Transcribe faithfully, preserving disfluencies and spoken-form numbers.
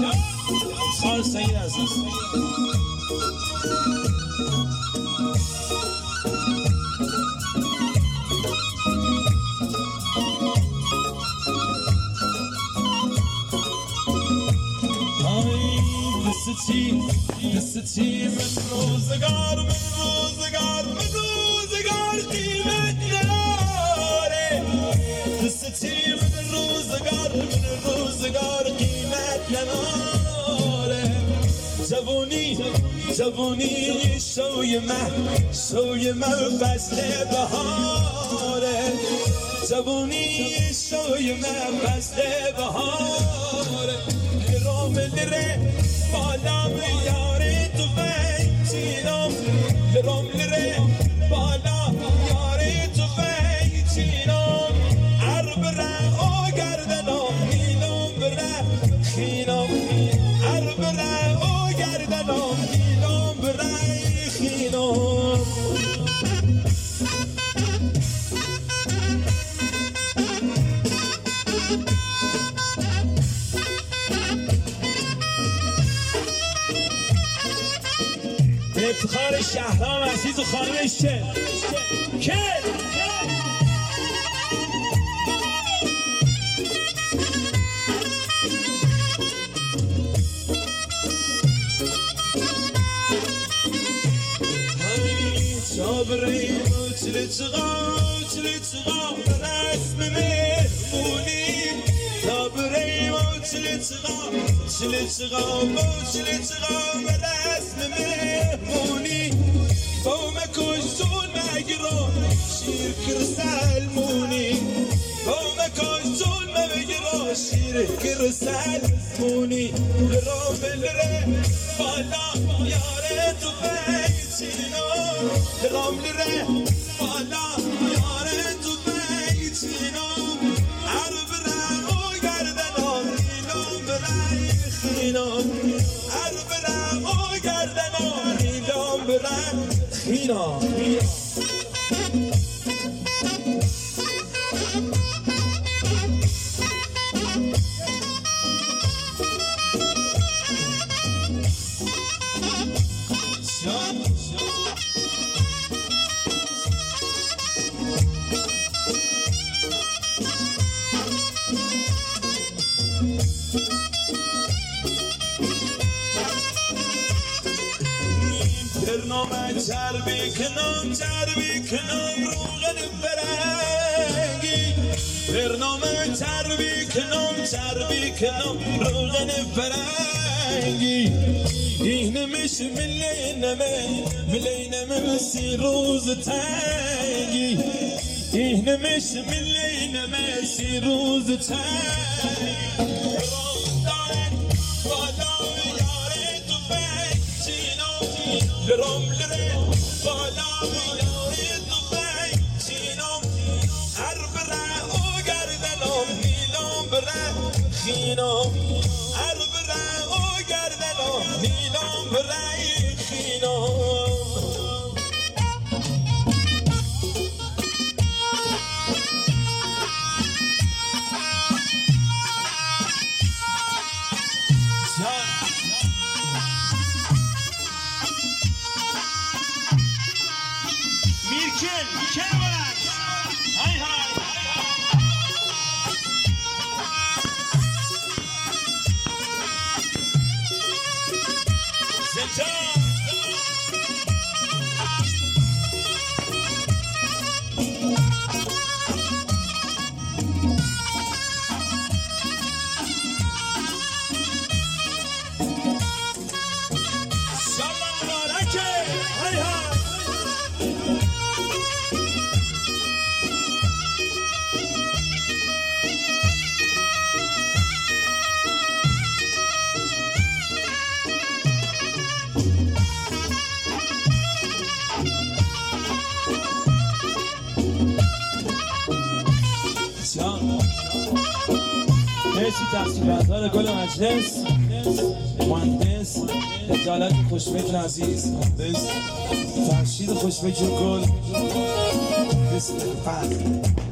سال سید عزیز چی دست چی من روزگار من روزگار من روزگار قیمت نداره دست چی من روزگار من روزگار قیمت نداره جوونی جوونی شوی من شوی من فصل بهاره جوونی شوی من فصل بهاره رامل ره بالا یاره تو فیچینم لرم لره بالا یاره تو فیچینم عرب ره او گردنم نیلم بره خینم عرب ره او گردنم نیلم بره خینم افتخار شهرام عزیز و خانمش چه؟ که؟ صبري وشلتغا وشلتغا رسم مهموني صبري وشلتغا وشلتغا وشلتغا رسم مهموني قومك وشون مقرون شير كرسلموني قومك وشون مقرون شير كرسلموني لروم الري بالا يا ريت بيتينو لروم الري بالا يا ريت بيتينو عرب راو گردنم نیلم برخینم عرب راو گردنم نیلم برخینم برنامه چربی کنم چربی کنم روغن فرنگی برنامه چربی کنم چربی کنم روغن فرنگی اینمش ملینمه ملینمه سی روز تنگی اینمش ملینمه سی روز تنگی لرم لره بالا یاری تو فیچینم عرب ره او گردنم نیلم بره خینم عرب ره او گردنم نیلم بره خینم میرکن میرکن بلند های های زنجان سلام مبارکه های های مرسی تفصیلات‌ها گل مجلس مهندس عدالت خوشفکر عزیز مهندس فرشید خوشفکر گل بسم الله